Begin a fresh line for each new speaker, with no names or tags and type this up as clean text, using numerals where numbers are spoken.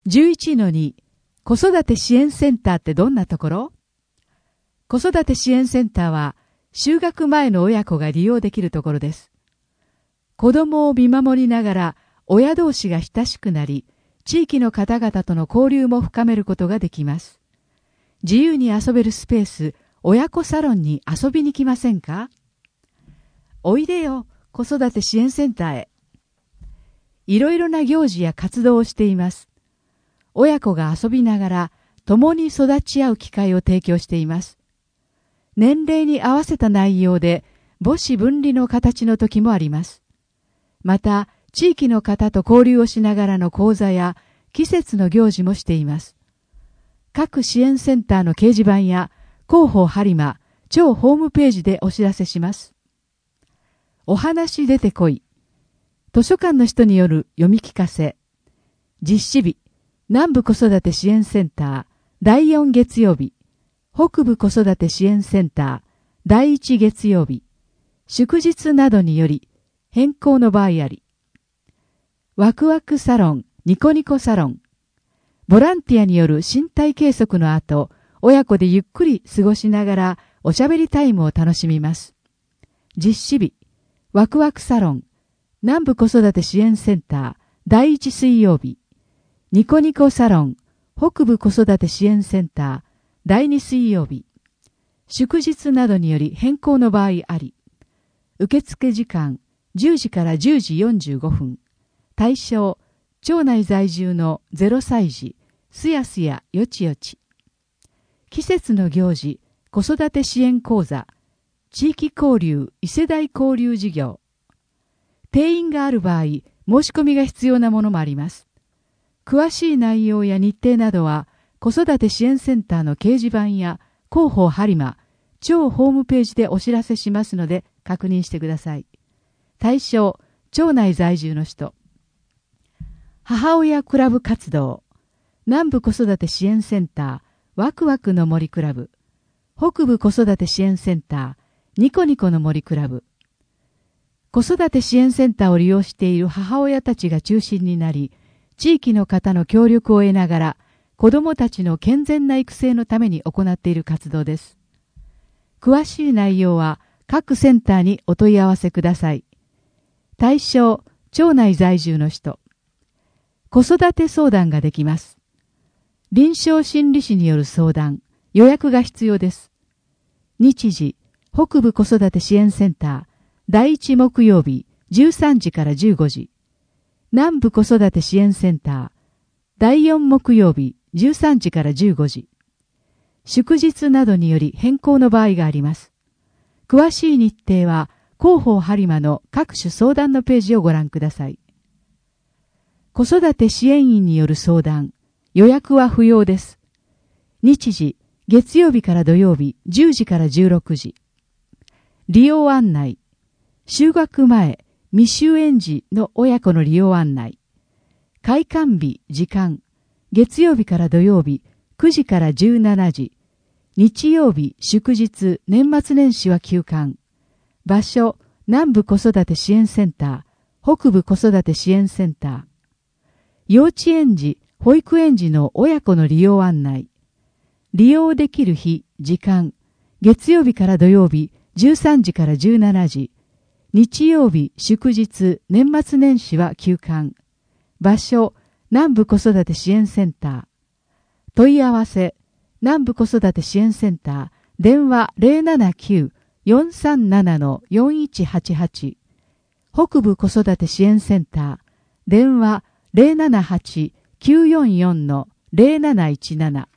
11-2 子育て支援センターってどんなところ？子育て支援センターは就学前の親子が利用できるところです。子供を見守りながら親同士が親しくなり、地域の方々との交流も深めることができます。自由に遊べるスペース、親子サロンに遊びに来ませんか？おいでよ、子育て支援センターへ。いろいろな行事や活動をしています。親子が遊びながら共に育ち合う機会を提供しています。年齢に合わせた内容で母子分離の形の時もあります。また、地域の方と交流をしながらの講座や季節の行事もしています。各支援センターの掲示板や広報播磨、超ホームページでお知らせします。お話出てこい。図書館の人による読み聞かせ。実施日、南部子育て支援センター、第4月曜日。北部子育て支援センター、第1月曜日。祝日などにより、変更の場合あり。ワクワクサロン、ニコニコサロン。ボランティアによる身体計測の後、親子でゆっくり過ごしながらおしゃべりタイムを楽しみます。実施日、ワクワクサロン、南部子育て支援センター、第1水曜日。ニコニコサロン、北部子育て支援センター、第2水曜日。祝日などにより変更の場合あり。受付時間、10時から10時45分。対象、町内在住の0歳児、すやすやよちよち。季節の行事、子育て支援講座、地域交流、異世代交流事業。定員がある場合、申し込みが必要なものもあります。詳しい内容や日程などは、子育て支援センターの掲示板や広報播磨、超ホームページでお知らせしますので確認してください。対象、町内在住の人。母親クラブ活動。南部子育て支援センター、ワクワクの森クラブ。北部子育て支援センター、ニコニコの森クラブ。子育て支援センターを利用している母親たちが中心になり、地域の方の協力を得ながら、子どもたちの健全な育成のために行っている活動です。詳しい内容は各センターにお問い合わせください。対象、町内在住の人。子育て相談ができます。臨床心理士による相談、予約が必要です。日時、北部子育て支援センター、第1木曜日、13時から15時。南部子育て支援センター、第4木曜日、13時から15時。祝日などにより変更の場合があります。詳しい日程は、広報播磨の各種相談のページをご覧ください。子育て支援員による相談、予約は不要です。日時、月曜日から土曜日、10時から16時。利用案内、就学前、未就園児の親子の利用案内。開館日、時間、月曜日から土曜日、9時から17時。日曜日、祝日、年末年始は休館。場所、南部子育て支援センター、北部子育て支援センター。幼稚園児、保育園児の親子の利用案内。利用できる日、時間、月曜日から土曜日、13時から17時。日曜日、祝日、年末年始は休館。場所、南部子育て支援センター。問い合わせ、南部子育て支援センター、電話 079-437-4188。北部子育て支援センター、電話 078-944-0717。